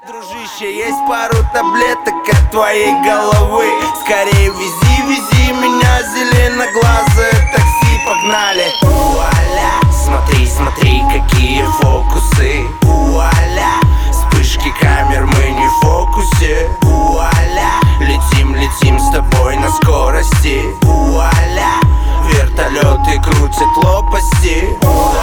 Дружище, есть пару таблеток от твоей головы. Скорее вези меня, зеленоглазое такси, погнали. Вуаля, смотри, смотри, какие фокусы. Вуаля, вспышки камер, мы не в фокусе. Вуаля, летим с тобой на скорости. Вуаля, вертолеты крутят лопасти.